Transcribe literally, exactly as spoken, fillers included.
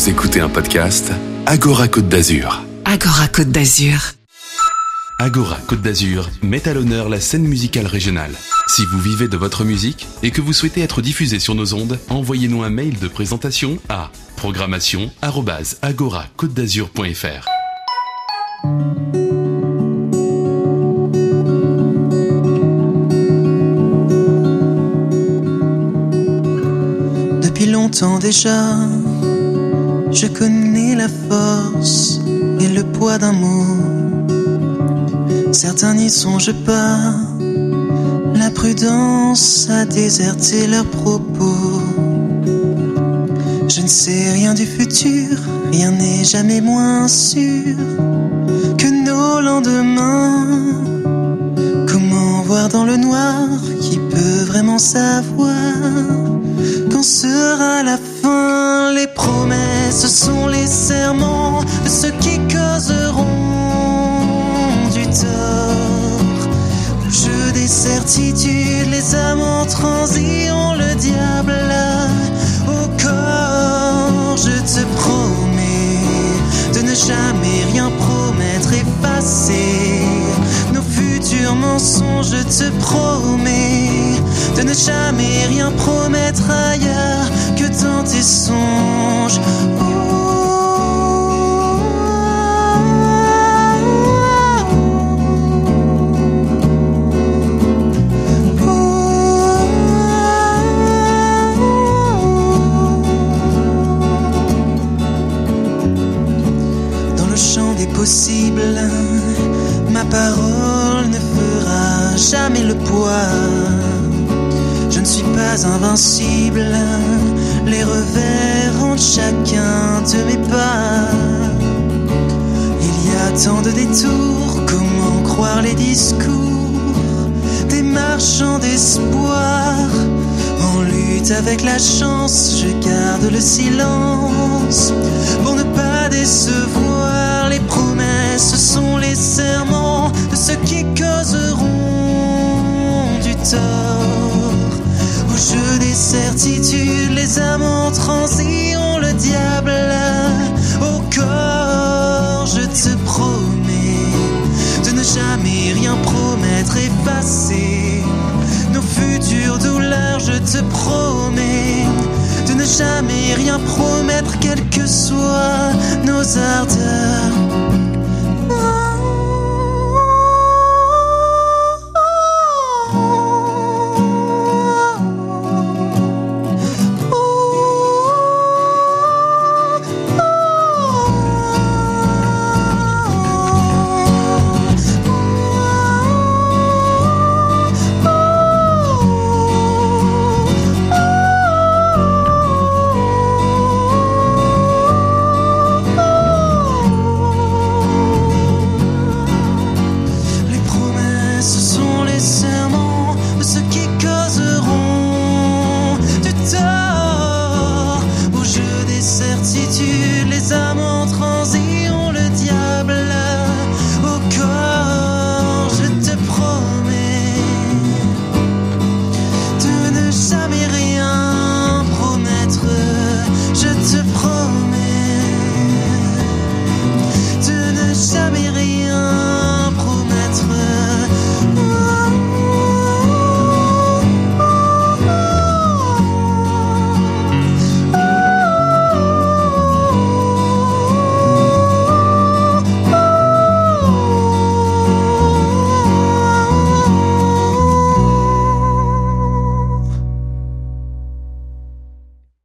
Vous écoutez un podcast Agora Côte d'Azur. Agora Côte d'Azur. Agora Côte d'Azur met à l'honneur la scène musicale régionale. Si vous vivez de votre musique et que vous souhaitez être diffusé sur nos ondes, envoyez-nous un mail de présentation à programmation arobase agora côte d'azur point f r. Depuis longtemps déjà, je connais la force et le poids d'un mot. Certains n'y songent pas, la prudence a déserté leurs propos. Je ne sais rien du futur, rien n'est jamais moins sûr que nos lendemains. Comment voir dans le noir, qui peut vraiment savoir quand sera la fin? Les promesses sont les serments de ceux qui causeront du tort. Au jeu des certitudes, les amants transiront le diable au corps. Je te promets de ne jamais rien promettre, effacer nos futurs mensonges. Je te promets de ne jamais rien promettre ailleurs que dans tes songes. Dans le champ des possibles, ma parole ne fera jamais le poids. Je ne suis pas invincible, les revers rendent chacun de mes pas. Il y a tant de détours, comment croire les discours des marchands d'espoir? En lutte avec la chance, je garde le silence pour ne pas décevoir. Les promesses sont les serments de ceux qui causeront du tort. Au jeu des certitudes, les amants transiront le diable au corps. Je te promets de ne jamais rien promettre, effacer nos futures douleurs. Je te promets de ne jamais rien promettre, quelles que soient nos ardeurs.